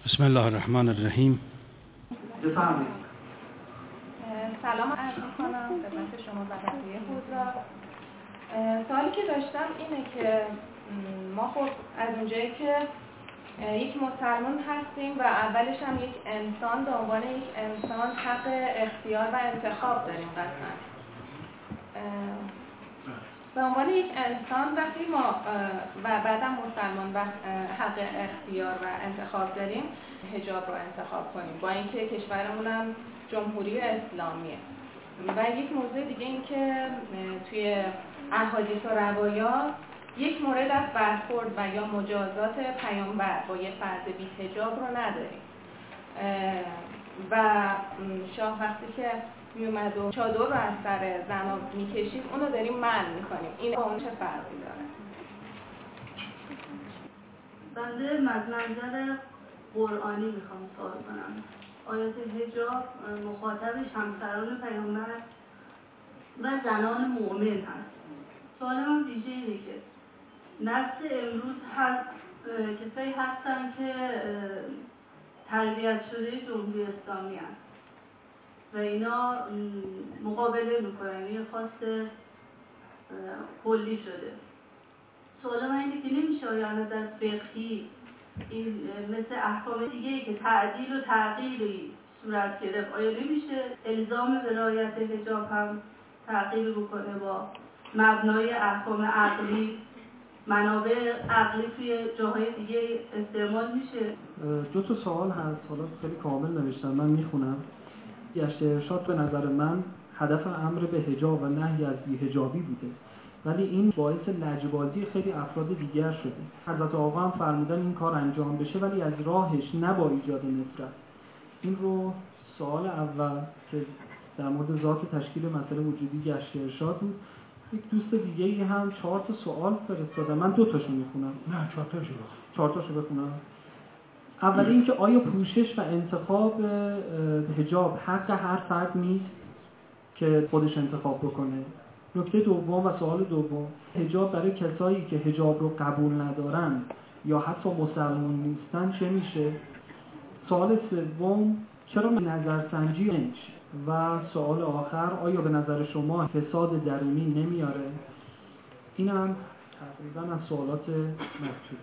بسم الله الرحمن الرحیم. بفرمایید. سلام عرض می‌کنم خدمت شما و بقیه حضار. سوالی که داشتم اینه که ما خب از اونجایی که یک مسلمان هستیم و اولش هم یک انسان به عنوان یک انسان حق اختیار و انتخاب داریم قطعا. به عنوان یک انسان وقتی ما و بعدم مسلمان و حق اختیار و انتخاب داریم حجاب رو انتخاب کنیم با اینکه کشورمون هم جمهوری اسلامیه. و یک موضوع دیگه این که توی احادیث و روایات یک مورد از برخورد و یا مجازات پیامبر با یه فرد بی حجاب رو نداریم و شاه وقتی که میومد و چادر رو از سر زنا میکشید اونو داریم منع میکنیم. این با اون چه فرقی داره؟ بنده از منظر قرآنی میخوام سوال کنم. آیات حجاب مخاطبش همسران پیامبر و زنان مؤمن هست. سوال من ویژه اینه که نسل امروز هست کسایی هستن که تربیت شده جمهوری اسلامی هست و اینا مقابله میکنن، یه خواست کلی شده. سوال من اینه که نمیشه آیا نظر فقهی این مثل احکام دیگه که تعدیل و تغییری صورت گرفت، آیا نمیشه الزام به رعایت حجاب هم تغییر بکنه با مبنای احکام عقلی، منابع عقلی توی جاهای دیگه استعمال میشه؟ دو تا سوال هست، حالا خیلی کامل نوشتم، من میخونم. گشت ارشاد به نظر من هدف امر به حجاب و نهی از بی‌حجابی بوده، ولی این باعث لجبازی خیلی افراد دیگر شده. حضرت آقا هم فرمودن این کار انجام بشه ولی از راهش نه با ایجاد نفرت. این رو سوال اول که در مورد ذات تشکیل مسئله وجودی گشت ارشاد بود. یک دوست دیگه ای هم 4 تا سوال فرستادن، من 2 تاشو میخونم. نه 4 تاشو بخونم. اولی اینکه آیا پوشش و انتخاب حجاب حق هر فرد نیست که خودش انتخاب بکنه؟ نکته دوم و سوال دوم، حجاب برای کسایی که حجاب رو قبول ندارن یا حتی مسلمان نیستن چه میشه؟ سوال سوم، چرا نظرسنجی نمیشه؟ و سوال آخر، آیا به نظر شما فساد درونی نمیاره؟ این هم تقریبا از سوالات مکتوب.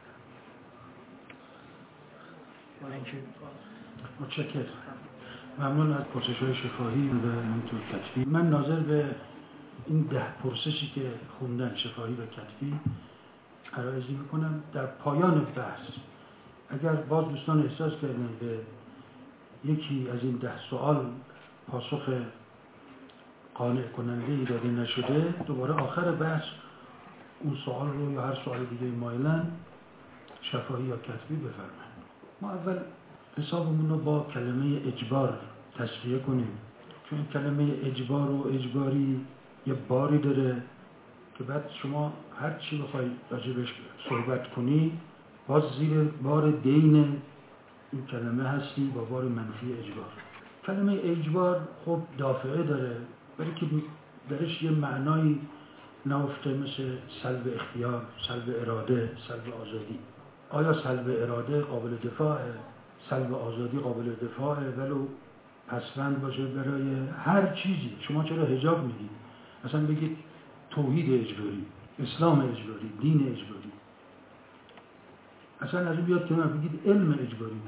متشکرم. ممنون از پرسش‌های شفاهی و همینطور کتبی. من ناظر به این 10 پرسشی که خوندن شفاهی و کتبی عرضی میکنم. در پایان بحث اگر باز دوستان احساس کردن به یکی از این 10 سوال پاسخ قانع کننده‌ای داده نشده، دوباره آخر بحث اون سوال رو یا هر سوال دیگه مایلن شفاهی یا کتبی بفرمایید. ما اول حسابمون رو با کلمه اجبار تصفیه کنیم، چون کلمه اجبار و اجباری یه باری داره که بعد شما هر چی بخوای راجبش صحبت کنی باز زیر بار دین این کلمه هستی با بار منفی اجبار. کلمه اجبار خب دافعه داره، ولی که درش یه معنایی نهفته مثل سلب اختیار، سلب اراده، سلب آزادی. آیا سلب اراده قابل دفاعه؟ سلب آزادی قابل دفاعه ولو پسوند باشه برای هر چیزی. شما چرا حجاب میگید؟ مثلا بگید توحید اجباری، اسلام اجباری، دین اجباری. اصلا از این بیاد که من بگید علم اجباری،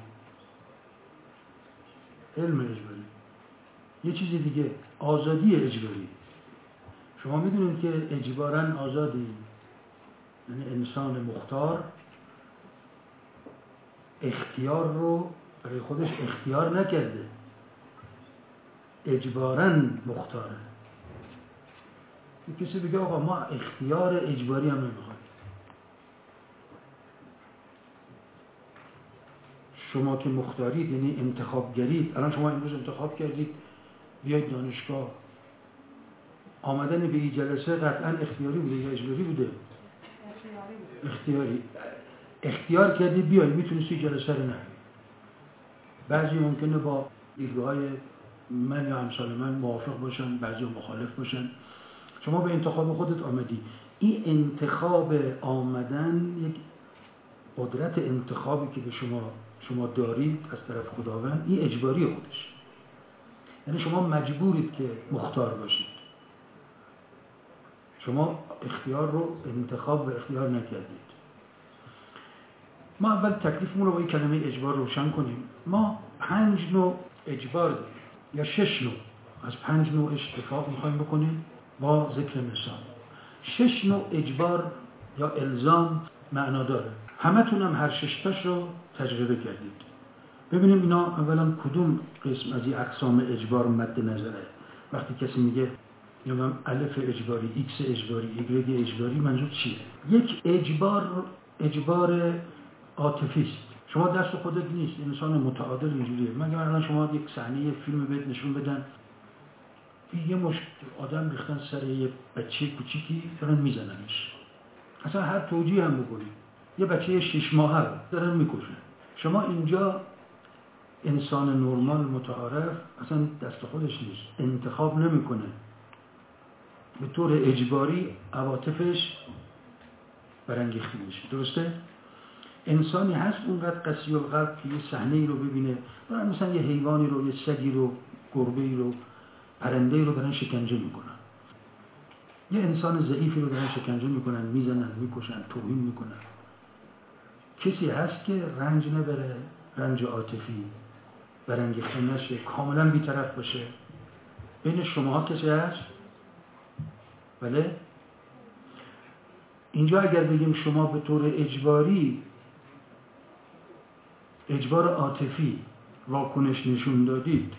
علم اجباری. یه چیزی دیگه آزادی اجباری. شما میدونید که اجباراً آزادی، یعنی انسان مختار اختیار رو برای خودش اختیار نکرده، اجباراً مختاره. کسی بگه آقا ما اختیار اجباری هم نمیخوایم. شما که مختارید یعنی انتخابگرید. الان شما امروز انتخاب کردید بیاید دانشگاه، آمدن به این جلسه قطعاً اختیاری بوده یا اجباری بوده؟ اختیاری. اختیار کردید بیاید، میتونید این جلسه رو نه. بعضی ممکنه با دیدگاه‌های من یا امثال من موافق باشن، بعضی مخالف باشن. شما به انتخاب خودت آمدی. این انتخاب آمدن یک قدرت انتخابی که به شما دارید از طرف خداوند، این اجباری خودش، یعنی شما مجبورید که مختار باشید. شما اختیار رو انتخاب و اختیار نکردید. ما اول تکلیفمون رو با این کلمه اجبار روشن کنیم. ما 5 نوع اجبار داریم یا 6 نوع. از 5 نوعش اتفاق میخوایم بکنیم با ذکر مثال. 6 نوع اجبار یا الزام معنا داره. همتون هم هر 6 تاش رو تجربه کردید. ببینیم اینا اولا کدوم قسم از این اقسام اجبار مد نظره. وقتی کسی میگه میگم الف اجباری، ایکس اجباری، ایگرگ اجباری، منظور چیه؟ یک اجبار عاطفی است. شما دست خودت نیست، انسان متعادل اینجوریه. مگر الان شما یک صحنه فیلم بهت نشون بدن یه مشت آدم ریختن سر یه بچه کوچیکی دارن میزننش، اصلا هر توجیه هم بکنید، یه بچه 6 ماهه رو دارن میکشن، شما اینجا انسان نرمال متعارف اصلا دست خودش نیست، انتخاب نمیکنه، به طور اجباری عواطفش برانگیخته میشه. درسته؟ انسانی هست اونقدر قسی القلب که یه صحنه‌ای رو ببینه، دارن مثلا یه حیوانی رو، یه سگی رو، گربه‌ای رو، پرنده‌ای رو دارن شکنجه میکنن، یه انسان ضعیفی رو دارن شکنجه میکنن، میزنن، میکشن، توهین میکنن. کسی هست که رنج نبره، رنج عاطفی برانگیخته نشه، کاملا بی‌طرف باشه؟ بین شماها کسی هست؟ بله؟ اینجا اگر بگیم شما به طور اجباری، اجبار عاطفی واکنش نشون دادید،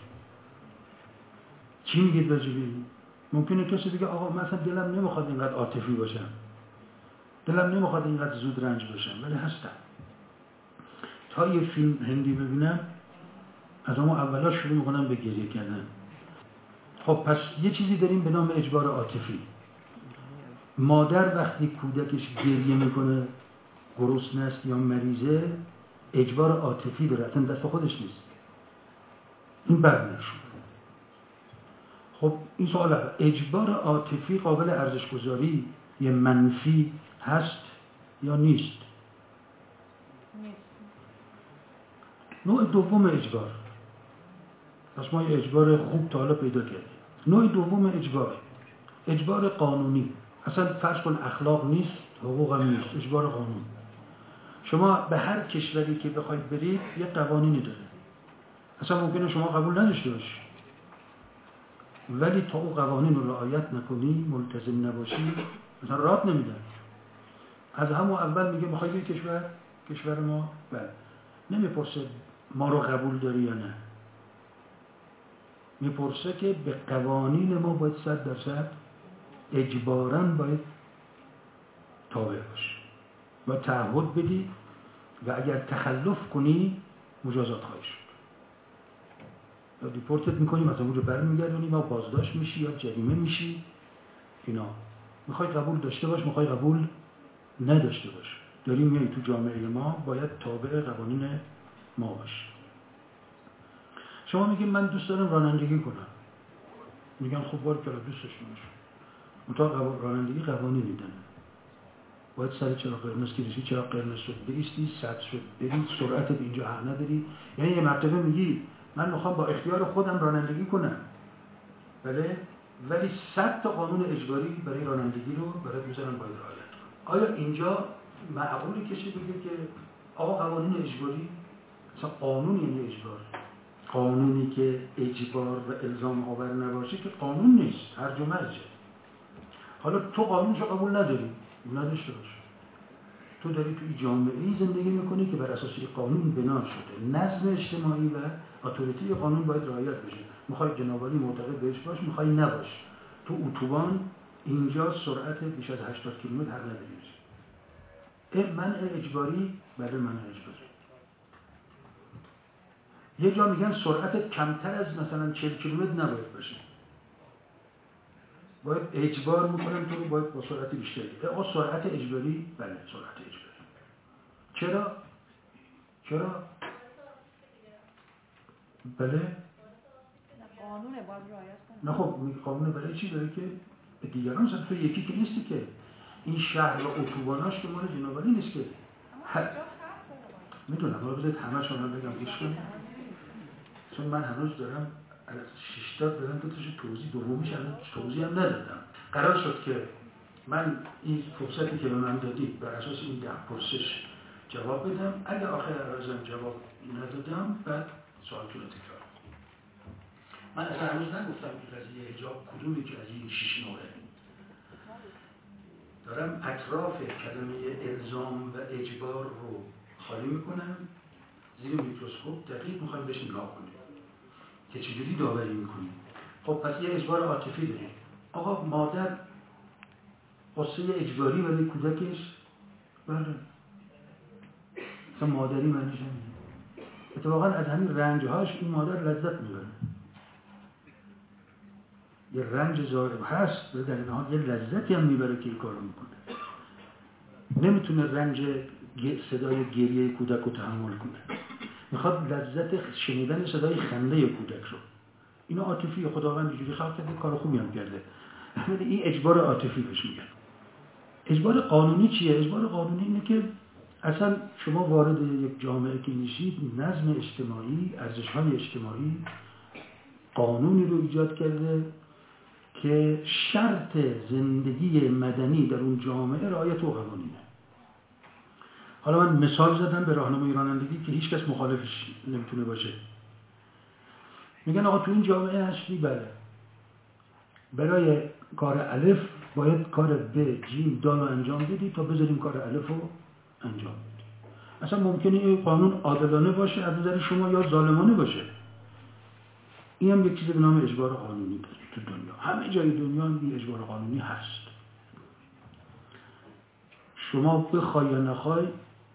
چی میگید راجبی؟ ممکنه کسی بگه آقا من اصلا دلم نمیخواد اینقدر عاطفی باشم، دلم نمیخواد اینقدر زود رنج باشم، ولی هستم. تا یه فیلم هندی ببینم از اما اولا شروع میکنم به گریه کردن. خب پس یه چیزی داریم به نام اجبار عاطفی. مادر وقتی کودکش گریه میکنه، گرسنه است یا مریضه، اجبار عاطفی داره، اصلا دست خودش نیست، این برنشون. خب این سوال اجبار عاطفی قابل ارزش گذاری یه منفی هست یا نیست؟ نوع دوم اجبار، پس ما یه اجبار خوب تا حالا پیدا کردیم. نوع دوم اجبار قانونی، اصلا فرض کن اخلاق نیست، حقوق هم نیست، اجبار قانون. شما به هر کشوری که بخواید برید یه قوانینی داره، اصلا ممکنه شما قبول نداشته باشی، ولی تا اون قوانین رو رعایت نکنی، ملتزم نباشی، مثلا راه نمیدن. از همون اول میگه میخوای بری کشور ما، بله، نمیپرسه ما رو قبول داری یا نه، میپرسه که به قوانین ما باید 100% اجباراً باید تابع باشی، باید تعهد بدی و اگر تخلف کنی مجازات خواهی شد، یا دیپورتت میکنیم، از اونجا برمیگردونی، ما بازداشت میشی یا جریمه میشی. اینا میخوای قبول داشته باش، میخوای قبول نداشته باش، داریم میای تو جامعه ما، باید تابع قوانین ما باشی. شما میگیم من دوست دارم رانندگی کنم، میگن خب بار که دوستش نمیشه، منتها رانندگی قوانینی داره، باید سر چراغ قرمز کشیدی، چراغ قرمز شد بایستی، سد شد بری، سرعتت اینجا حق نداری. یعنی یه مرتبه میگی من میخوام با اختیار خودم رانندگی کنم، بله، ولی 100 تا قانون اجباری برای رانندگی رو برای میذارن باید رعایت کنی. آیا اینجا معقولی کسی بگه که آقا قوانین اجباری، مثلا قانون یعنی اجبار، قانونی که اجبار و الزام آور نباشه که قانون نیست، هرج و مرجه. حالا تو قانونشو قبول نداری، نداشته باش، تو داری توی جامعه‌ای زندگی میکنی که بر اساس قانون بنا شده، نظم اجتماعی و اتوریتی قانون باید رعایت بشه. میخوای جنابالی معتقد بهش باش، میخوای نباش. تو اتوبان اینجا سرعت بیش از 80 کیلومتر حق نداری. منع اجباری، بله منع اجباری. یه جا میگن سرعت کمتر از مثلا 40 کیلومتر نباید باشه، باید اجبار میکنم تو رو باید با سرعت بیشتری. سرعت اجباری، بله سرعت اجباری. چرا؟ بله؟ قانونه باید رعایت کنه. نه خب قانون برای چی داره که دیگران مثلا تو یکی که نیستی که این شهر و اتوباناش که مال جنابالی نیست که. اما اینجا میدونم حالا بذارید همه شما بگم گوش کنید، چون من هنوز دارم از 6 تا دارم دوتاشو توضیح، دومیش هنوز توضیح هم ندادم. قرار شد که من این فرصتی که به من دادید بر اساس این 10 پرسش جواب بدم. اگه آخر عرضم جواب ندادم بعد سوالتون رو تکرار کنم. من اصلا هنوز نگفتم که قضیه حجاب کدومی که از این 6 نوعه. دارم اطراف کلمه الزام و اجبار رو خالی میکنم، زیر میکروسکوپ دقیق میخوایم بهش نگاه کنیم که چجوری داوری میکنیم. خب پس یه اجبار عاطفی داریم. آقا مادر قصه اجباری ولی کودکش بله مثلا مادری معنیش همینه. اتفاقا از همین رنجهاش این مادر لذت میبره. یه رنج ظاهر هست و در این حال یه لذتی هم میبره که این کارو میکنه. نمیتونه رنج صدای گریه کودک رو تحمل کنه، میخواد لذت شنیدن صدای خنده کودک رو. اینا عاطفی، خداوند اینجوری خلق کرده، کار خوبی هم کرده. ولی این اجبار عاطفی بهش میگن. اجبار قانونی چیه؟ اجبار قانونی اینه که اصلا شما وارد یک جامعه که میشید، نظم اجتماعی، ارزش‌های اجتماعی قانونی رو ایجاد کرده که شرط زندگی مدنی در اون جامعه رعایت و قوانینه. حالا من مثال زدم به راهنمای رانندگی که هیچ کس مخالفش نمیتونه باشه. میگن آقا تو این جامعه هستی، بله برای کار الف باید کار ب جیم دال رو انجام بدی تا بذاریم کار الف رو انجام بدی. اصلا ممکنه این قانون عادلانه باشه از نظر شما یا ظالمانه باشه. این هم یک چیز به نام اجبار قانونی داره تو دنیا. همه جای دنیا این اجبار قانونی هست. شما بخوای یا نخوای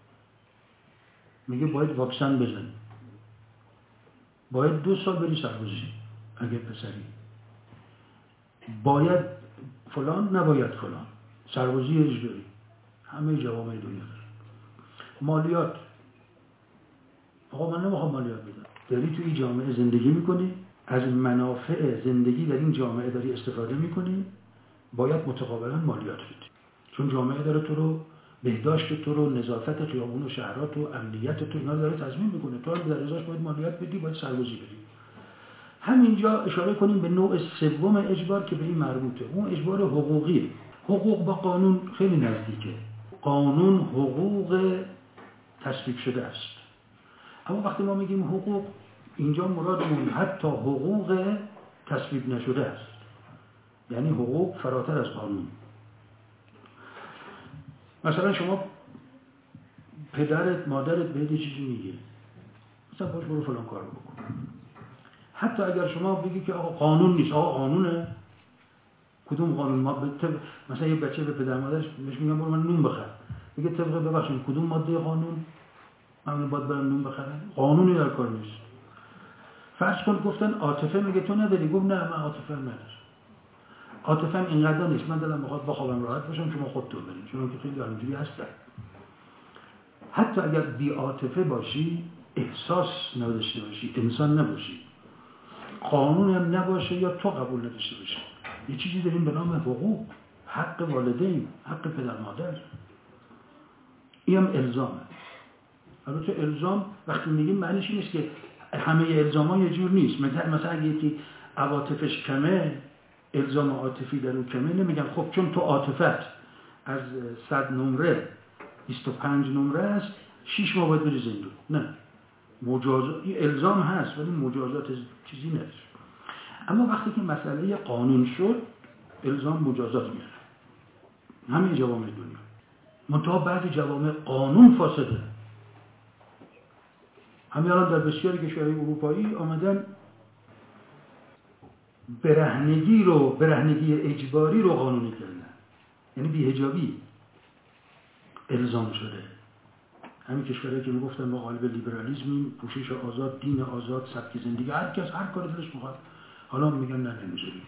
میگه باید واکسن بزنی، باید 2 سال بری سربازی اگه پسری، باید فلان نباید فلان، سربازی اجباری. همه جوامع دنیا داره. مالیات، آقا من نمیخوام مالیات بدم. داری تو این جامعه زندگی میکنی، از منافع زندگی در این جامعه داری استفاده میکنی، باید متقابلا مالیات بدی. چون جامعه داره تو رو، بهداشت تو رو، نظافت خیابون و شهرات و امنیت تو اینا داره تضمین میکنه. تو هم در ازاش باید مالیات بدی، باید سربازی بدی. همینجا اشاره کنیم به نوع سوم اجبار که به این مربوطه. اون اجبار حقوقیه. حقوق با قانون خیلی نزدیکه. قانون حقوق تصویب شده است. اما وقتی ما میگیم حقوق، اینجا مرادمون حتی حقوق تصویب نشده است. یعنی حقوق فراتر از قانون. مثلا شما پدرت مادرت بهت چیزی میگه، مثلا باش برو فلان کارو بکن. حتی اگر شما بگی که آقا قانون نیست، آقا قانونه. کدوم قانون؟ ما مثلا یه بچه به پدر مادرش میگم برو من نون بخر، میگه طبق ببخشید کدوم ماده قانون من باید برم نون بخرم؟ قانونی در کار نیست. فرض کن گفتن عاطفه، میگه تو نداری، گفت نه من عاطفه ندارم. عاطفه اینقدر نیست، من دلم میخواد بخوابم راحت باشم شما خودتون برید، چون که خیلی همینجوری هستن. حتی اگر بی عاطفه باشی، احساس نداشته باشی، انسان نباشی، قانون هم نباشه یا تو قبول نداشته باشی، یه چیزی داریم به نام حقوق، حق والدین، حق پدر مادر. این هم الزامه. البته الزام وقتی میگیم معنیش نیست که همه الزام‌ها یه جور نیست. مثلا اگه یکی عواطفش کمه، الزام عاطفی در اون کمه، نمیگن خب چون تو عاطفت از 100 نمره 25 نمره است 6 ماه باید بری زندون. نه، مجازات الزام هست ولی مجازات چیزی نیست. اما وقتی که مسئله قانون شد، الزام مجازات میاره. همین جوامع دنیا. منتها بعضی جوامع قانون فاسده. همین الان در بسیاری کشورهای اروپایی آمدن برهنگی اجباری رو قانونی کردن. یعنی بی‌حجابی الزام شده. همین کشورهایی که میگفتن ما قالب لیبرالیسمیم، پوشش آزاد، دین آزاد، سبک زندگی، هر کس هر کاری دلش میخواد، حالا میگن نه نمیذاریم.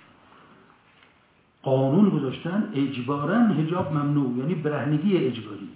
قانون گذاشتن اجباراً حجاب ممنوع، یعنی برهنگی اجباری.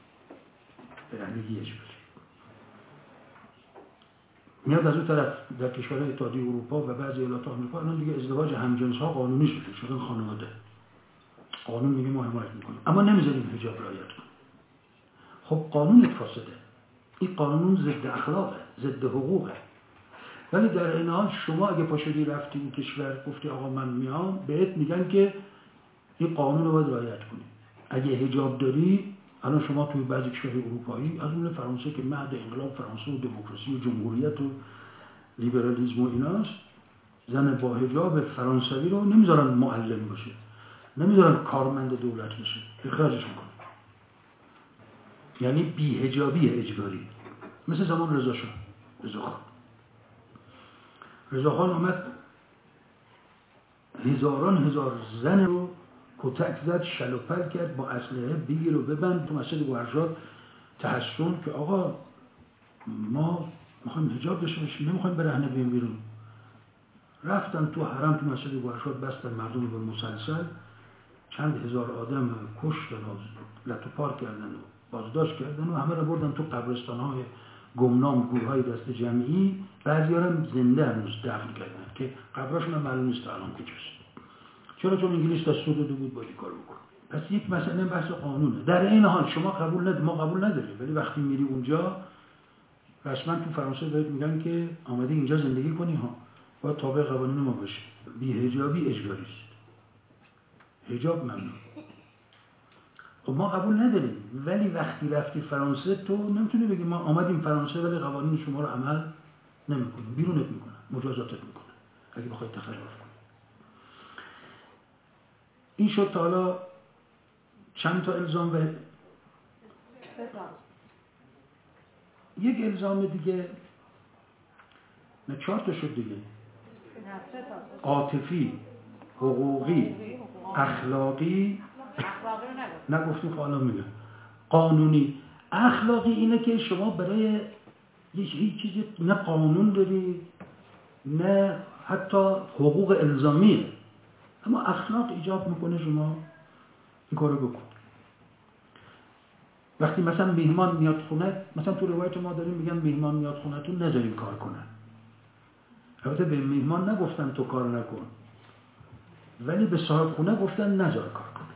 میاد از اون طرف در کشورهای اتحادیه اروپا و بعضی ایالات آمریکا الان دیگه ازدواج همجنس‌ها قانونی شده خانواده. قانون میگه ما حمایت میکنیم، اما نمیذاریم حجاب رعایت کنیم. خب قانونت فاسده. این قانون ضد اخلاقه، ضد حقوقه. ولی در این حال شما اگه پاشدی رفتی اون کشور گفتی آقا من میام، بهت میگن که این قانون رو باید رعایت کنی. اگه حجاب داری، الان شما توی بعضی کشورهای اروپایی از اون فرانسه که مهد انقلاب فرانسه و دموکراسی و جمهوریت و لیبرالیسم و ایناست، زن با حجاب فرانسوی رو نمیذارن معلم باشه، نمیذارن کارمند دولت باشه، اخراجش میکنن. یعنی بی‌حجابی اجباری، مثل زمان رضا خان اومد هزار زن رو کتک زد، شل و پل کرد، با اسلحه بگیر و ببند تو مسجد گوهرشاد تحسن که آقا ما میخوایم حجاب داشته باشیم، نمیخوایم برهنه بیایم بیرون. رفتن تو حرم تو مسجد گوهرشاد، بستن مردم به مسلسل، چند هزار آدم کشتن و لتو پار کردن و بازداشت کردن و همه رو بردن تو قبرستان‌های گمنام، گورهای دست جمعی. بعضی‌ها هم زنده هنوز دفن کردن که قبرشون هم معلوم نیست الان کجاست. چرا؟ چون انگلیس دستور داده بود باید کار بکن. پس یک مسئله بحث قانونه. در این حال شما ما قبول نداریم، ولی وقتی میری اونجا رسما تو فرانسه بهت میگن که آمدی اینجا زندگی کنی ها، باید تابع قوانین ما باشی. بی‌حجابی اجباری است. حجاب ممنوع. خب ما قبول نداریم، ولی وقتی رفتی فرانسه تو نمیتونی بگی ما آمدیم فرانسه ولی قوانین شما رو عمل نمیکنیم، بیرونت میکنن، مجازاتت میکنن اگه بخوای تخلف کنی. این شد تا حالا چند تا الزام و یک الزام دیگه، نه 4 تا شد دیگه، عاطفی، حقوقی، اخلاقی نگفتیم که الان میگم قانونی. اخلاقی اینه که شما برای هیچ چیزی نه قانون داری نه حتی حقوق الزامیه، اما اخلاق ایجاب میکنه شما این کارو بکن. وقتی مثلا مهمان میاد خونه، مثلا تو روایت ما داریم میگن مهمان میاد خونه تو نذارین کار کنن. البته به مهمان نگفتن تو کار نکن، ولی به صاحب خونه گفتن نذار کار کن.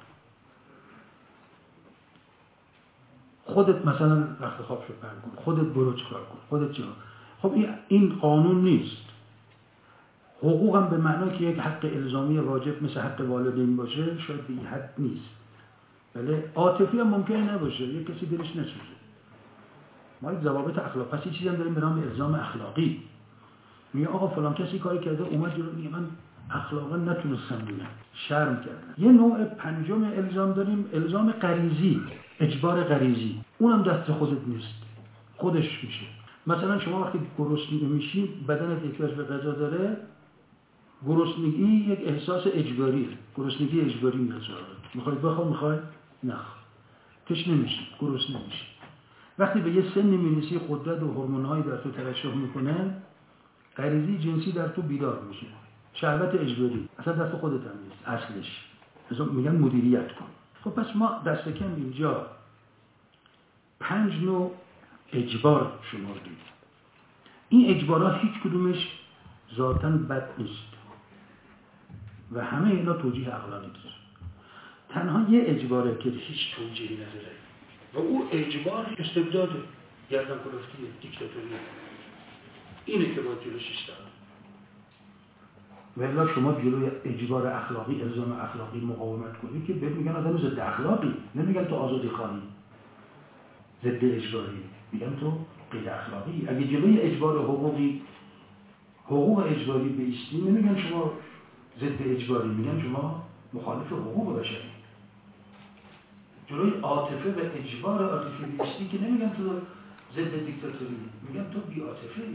خودت مثلا رخت خواب شو پهن کن، خودت برو چیکار کن، خودت چیکار. خب این قانون نیست. حقوق هم به معنی که یک حق الزامی واجب مثل حق والدین باشه شاید به این حد نیست. ولی عاطفی هم ممکنه نباشه، یک کسی دلش نسوزه. ما یک ضوابط اخلاق، پس این چیزی هم داریم به نام الزام اخلاقی. میگه آقا فلان کسی کاری کرده، اومد جلو میگه من اخلاقا نتونستم بگم، شرم کردم. یه نوع پنجم الزام داریم، الزام غریزی، اجبار غریزی. اونم دست خودت نیست، خودش میشه. مثلا شما وقتی گرسنه میشی، بدنت احتیاج به غذا داره، گرسنگی یک احساس اجباریه، گرسنگی اجباری میاد سراغت. میخوای بخوای، میخوای نخوای، تشنه میشی، گرسنه میشی. وقتی به یه سن میرسی قدرت و هورمون‌هایی در تو ترشح میکنه، غریزه جنسی در تو بیدار میشه، شهوت اجباری اصلا دست خودت هم نیست اصلش، مثلا میگن مدیریت کن. خب پس ما دست کم اینجا 5 نوع اجبار شمردیم. این اجبارات هیچ کدومش ذاتاً بد نیست و همه اینا توجیه عقلانی داره. تنها یه اجباره که هیچ توجیهی نداره و او اجبار استبداده، گردن کلفتیه، دیکتاتوریه. اینه که باید جلوش ایستاد. ولی شما جلوی اجبار اخلاقی، الزام اخلاقی مقاومت کنی که بهت میگن آدم ضد اخلاقی، نمیگن تو آزادی خواهی، ضد اجباری، میگن تو غیر اخلاقی. اگه جلوی اجبار حقوق اجباری بیستی، نمیگن شما ضد اجباری، میگن شما مخالف حقوق بشری. جلوی عاطفه و اجبار عاطفی بیستی که نمیگن تو ضد دیکتاتوری، میگن تو بی عاطفه‌ای.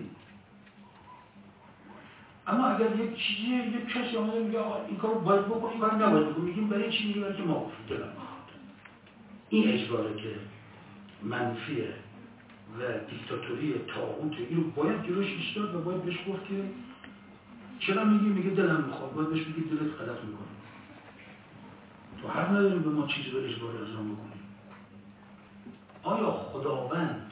اما اگر یک چیزی، یک کسی آمده میگه این کارو باید بکنی، این کارو نباید بکنی، میگیم برای چی؟ میگیم برای که ما گفتیم دلم میخواد. این اجباره که منفیه و دیکتاتوری طاغوته، اینو باید جلوش ایستاد و باید بهش گفت که چرا میگه دلم میخواد، باید بهش بگید دلت غلط میکنه. تو حق نداریم به ما چیزی به اجبار الزام بکنیم. آیا خداوند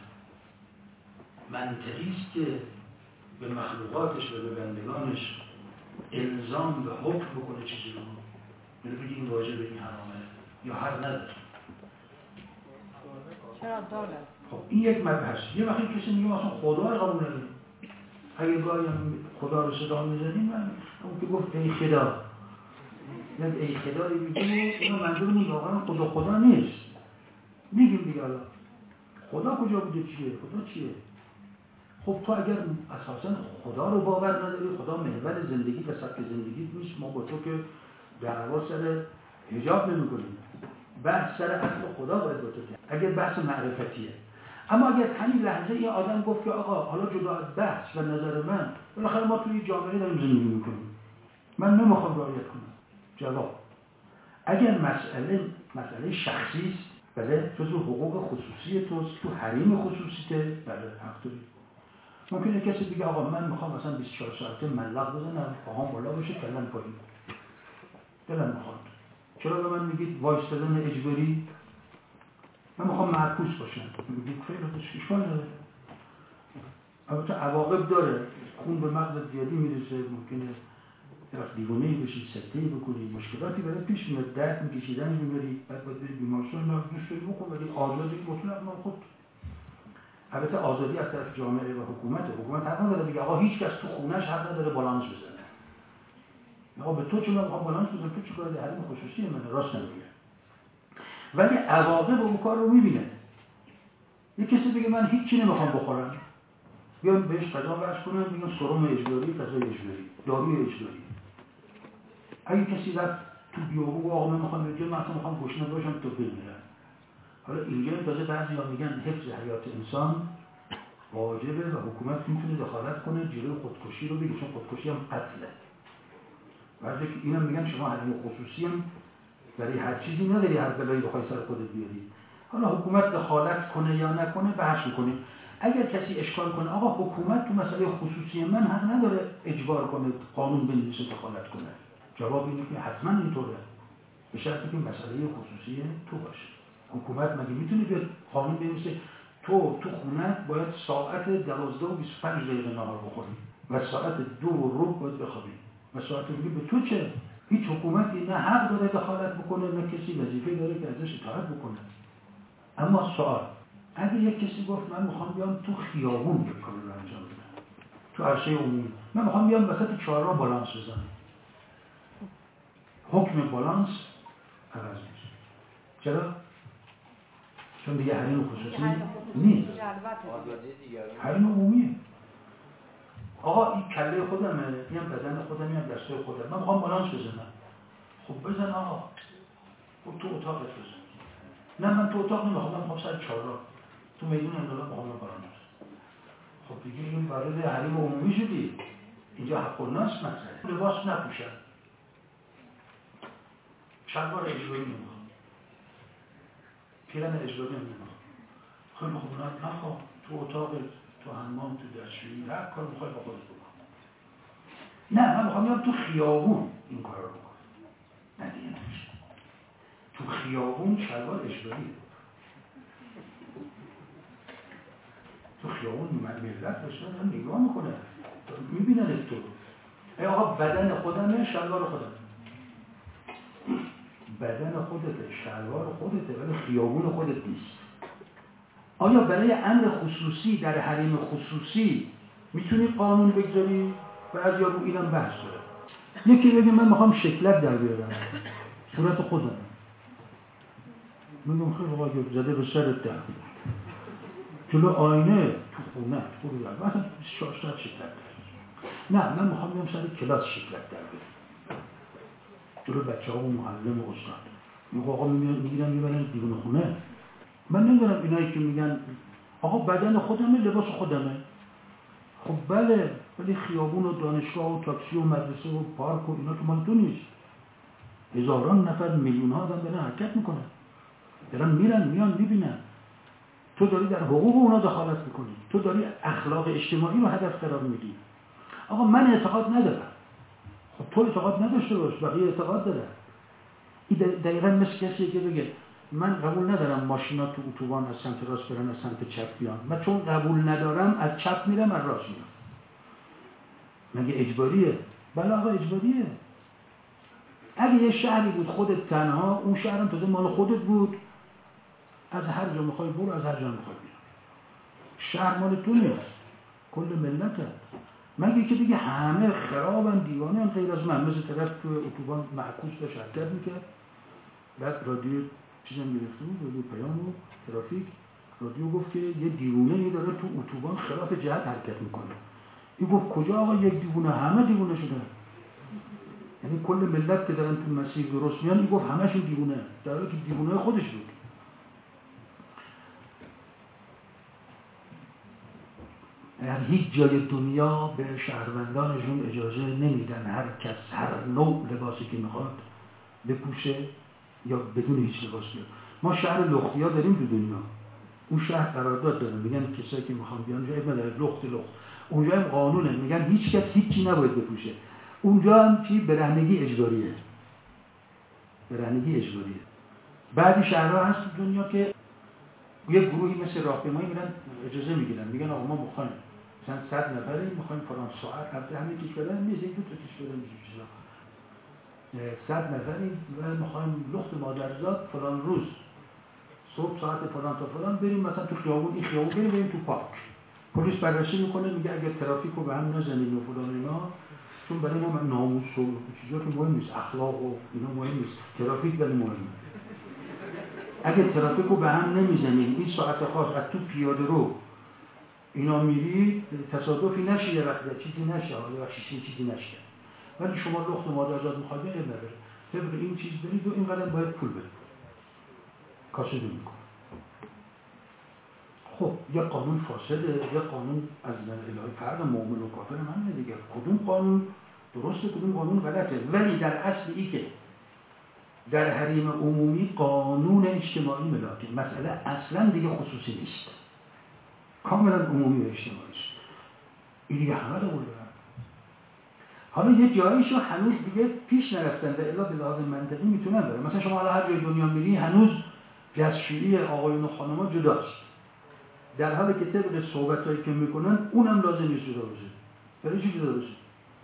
منطقی است که به مخلوقاتش و به بندگانش الزام به حکم بکنه چیزی رو؟ یعنی بگی این واجبه، این حرامه، یا حق نداره؟ چرا داره؟ خب این یک مبحث. یه وقتی کسی میگه مثلا خدا رو قبول نداریم، اگه گاهی هم خدا رو صدا میزنیم، من اون که گفت ای خدا، یعنی ای خدا رو میگیم، اینا منظورمون واقعا خدا نیست. میگیم دیگه حالا خدا کجا بوده، چیه خدا چیه؟ خب تو اگر اساسا خدا رو باور نداری، خدا محور زندگی و سبک زندگی نیست، ما با تو که دعوا سر حجاب نمی‌کنیم، بحث سر اصل خدا باید با تو کنیم اگر بحث معرفتیه. اما اگر همین لحظه یه آدم گفت که آقا حالا جدا از بحث و نظر من، بالاخره ما توی جامعه داریم زندگی می‌کنیم، من نمیخوام رعایت کنم. جواب: اگر مسئله شخصی است، بله، جزو حقوق خصوصی توست، تو حریم خصوصیته، بله حق داری. ممکنه کسی بگه آقا من میخوام مثلا 24 ساعته ملق بزنم، پاهام بالا باشه، کلم پایین، دلم میخواد. چرا به من میگید وایستادن اجباری؟ من میخوام معکوس باشم. میگید خیلی خوب، اشکال نداره. البته عواقب داره، خون به مغز زیادی میرسه، ممکنه طرف دیوانه‌ای بشی، سکته‌ای بکنی، مشکلاتی برای پیش میاد، درد میکشیدن میبری، بعد باید بری بیمارستان، نه دوست داری بکن، ولی آزادی مطلق من خود. البته آزادی از طرف جامعه و حکومت حق نداره بگه آقا هیچ کس تو خونه‌اش حق نداره بالانس بزنه. آقا به تو چه میخوام بالانس بزنم، تو چیکار داری؟ حریم خصوصی من راست نمیگه. ولی عواقب اون کار رو میبینه. یه کسی بگه من هیچی نمیخوام بخورم، بیان بهش غذا وصل کنن، میگن سرم اجباری، غذای اجباری، داروی اجباری. اگه کسی رفت تو بیابون آقا من میخوام بگم من اصلا میخوام گشنه باشم تو بمیرم. حالا اینجا تازه بعضیا میگن حفظ حیات انسان واجبه و حکومت میتونه دخالت کنه جلوی خودکشی رو بگیره، چون خودکشی هم قتله. بعضی که اینم میگن شما حریم خصوصی هم برای هر چیزی نداری هر بلایی بخوای سر خودت بیاری. حالا حکومت دخالت کنه یا نکنه بحث میکنیم. اگر کسی اشکال کنه آقا حکومت تو مسئله خصوصی من حق نداره اجبار کنه، قانون بنویسه دخالت کنه، جواب اینه که حتما اینطوره، به شرطی که مسئله خصوصی تو باشه. حکومت مگه میتونه بیاد قانون بنویسه تو خونت باید ساعت 12:25 نهار بخوری و ساعت 2:15 باید بخوابی و ساعت دیگه به تو چه؟ هیچ حکومتی نه حق داره دخالت بکنه نه کسی وظیفه داره که ازش اطاعت بکنه. اما سوال، اگه یک کسی گفت من میخوام بیام تو خیابون یک کاری رو انجام بدم، تو عرصه عمومی، من میخوام بیام وسط چهارراه بالانس بزنم، حکم بالانس عوض میشه. چرا؟ چون دیگه حریم خصوصی نیست، حریم عمومیه. آقا این کله خودمه، اینم بدن خودم، اینم دستای خودم، من میخوام بالانس بزنم. خب بزن آقا، خب تو اتاقت بزن. نه من تو اتاق نمیخوام، من میخوام سر چهارراه تو میدون انقلاب میخوام بالانس. خب دیگه این وارد حریم عمومی شدی، اینجا حق الناس مطرحه. لباس نپوشن، شلوار اجباری نمیخوام، پیرن اجباری نمیخوام. خیلی خوب نخواه، تو اتاقت، تو حمام، تو دستشویی، هر کار میخوای با خودت بکن. نه من میخوام تو خیابون این کار رو بکن. نه دیگه نمیشه. تو خیابون شلوار اجباریه. تو خیابون ملت باشن نگاه میکنه، میبینن تو. ای آقا بدن خودمه، شلوار خودمه. بدن خودته، شلوار خودته، ولی خیابون خودت نیست. آیا برای امر خصوصی در حریم خصوصی میتونی قانون بگذاری؟ بعضیا رو اینم بحث داره. یکی بگه من میخوام شکلت در بیارم، صورت خودم. میگم خیلی آقا زده به سرت در جلو آینه تو خونه خود در مثلا 24 ساعت شکلت در. نه من میخوام بیام سر کلاس شکلت در بیارم جلو بچه‌ها و معلم و استاد. میگه آقا میگیرن میبرن دیوونه خونه. من نمیدونم اینایی که میگن آقا بدن خودمه، لباس خودمه. خب بله، ولی خیابون و دانشگاه و تاکسی و مدرسه و پارک و اینا که مال تو نیست. هزاران نفر، میلیون ها آدم دارن حرکت میکنن، دارن میرن میان میبینن. تو داری در حقوق اونا دخالت میکنی، تو داری اخلاق اجتماعی رو هدف قرار میدی. آقا من اعتقاد ندارم. خب تو اعتقاد نداشته باش، بقیه اعتقاد دارن. این دقیقا مثل کسی که بگه من قبول ندارم ماشینا تو اتوبان از سمت راست برن از سمت چپ بیان، من چون قبول ندارم از چپ میرم از راست میرم. مگه اجباریه؟ بله آقا اجباریه. اگه یه شهری بود خودت تنها، اون شهرم تازه مال خودت بود، از هر جا میخوای برو، از هر جا میخوای بیا. شهر مال تو نیست، کل ملت هست. مگه که دیگه همه خرابن دیوانه هم غیر از من. مثل طرف تو اتوبان معکوس داشت حرکت میکرد، بعد رادیو چیزم گرفته بود، رادیو پیام و ترافیک، رادیو گفت که یه دیوونه داره تو اتوبان خلاف جهت حرکت میکنه. این گفت کجا آقا یک دیوونه؟ همه دیوونه شدن. یعنی کل ملت که دارن تو مسیر درست میان، این گفت همشون دیوونه، در حالی که دیوونه خودش بود. در هیچ جای دنیا به شهروندانشون اجازه نمیدن هر کس هر نوع لباسی که میخواد بپوشه یا بدون هیچ لباس بیاد. ما شهر لختیا داریم تو دنیا، اون شهر قرارداد دارن، میگن کسایی که میخوان بیان اونجا اب نداره، لخت اونجا هم قانونه، میگن هیچ کس هیچی نباید بپوشه. اونجا هم چی؟ برهنگی اجباریه. برهنگی اجباریه. بعضی شهرها هست تو دنیا که یه گروهی مثل راهپیمایی میرن اجازه میگیرن، میگن آقا ما میخوایم مثلا 100 نفریم، میخوایم فلان ساعت البته همه کشورن میز یک دو تا کشورن میشه 100 نفریم و میخوایم لخت مادرزاد فلان روز صبح ساعت فلان تا فلان بریم مثلا تو خیابون، این خیابون بریم تو پارک. پلیس بررسی میکنه، میگه اگر ترافیک رو به هم نزنید و فلان اینا، چون برای ما ناموس و چیزا که مهم نیست، اخلاق و اینا مهم نیست، ترافیک ولی مهمه. اگه ترافیک رو به هم نمیزنید، این ساعت خاص از تو پیاده رو اینا میری، تصادفی نشه، یه وقت چیزی نشه، حالا وقتی چیزی نشه، ولی شما لخت مادرزاد میخواید اب نداره، طبق این چیز برید و اینقدر باید پول بدید، کاسه نمیکنه. خب یه قانون فاسده، یه قانون از نظر الهی فرد مؤمن و کافر هم دیگه، کدوم قانون درسته کدوم قانون غلطه، ولی در اصل ای که در حریم عمومی قانون اجتماعی ملاکی، مسئله اصلا دیگه خصوصی نیست، کاملا عمومی و اجتماعی است. این دیگه همه رو بردن. حالا یه جاییشو هنوز دیگه پیش نرفتن، در الا به لحاظ منطقی میتونن برن. مثلا شما حالا هر جای دنیا میری هنوز دستشویی آقایون و خانم‌ها جداست، در حالی که طبق صحبتایی که میکنن اونم لازم نیست جدا باشه. برای چی جدا باشه؟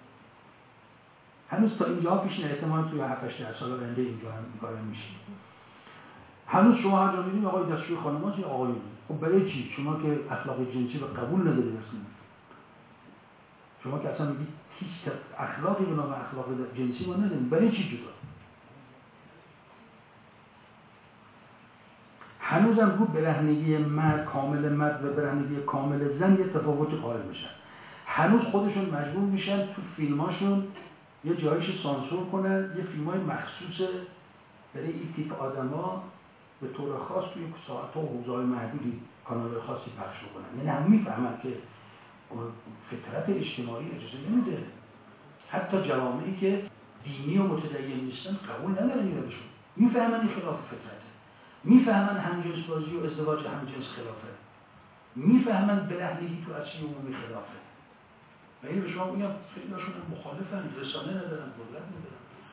هنوز تا اینجا پیش نه، احتمال توی 7-8 سال آینده اینجا هم این کارا میشه. هنوز شما هر جا میرین آقای دستشوی خانم‌ها چه آقایون. خب برای چی؟ شما که اخلاق جنسی رو قبول ندارید اصلا. شما که اصلا میگید هیچ اخلاقی به نام اخلاق جنسی ما نداریم، برای چی جدا؟ هنوزم رو برهنگی مرد، کامل مرد و برهنگی کامل زن یه تفاوتی قائل بشن. هنوز خودشون مجبور میشن تو فیلماشون یه جایش سانسور کنن، یه فیلمای مخصوص برای این تیپ آدما به طور خاص توی ساعت و حوزه‌های محدودی کانال خاصی پخش کنن. یعنی هم میفهمن که فطرت اجتماعی اجازه نمیده. حتی جوامعی که دینی و متدین نیستن قبول ندارن اینا بهشون. میفهمن این خلاف فطرته. میفهمن همجنس بازی و ازدواج همجنس خلافه. میفهمن برهنگی تو اصلی عمومی خلافه. و این به شما میگم خیلی هاشون مخالفن، رسانه ندارن، دولت ندارن.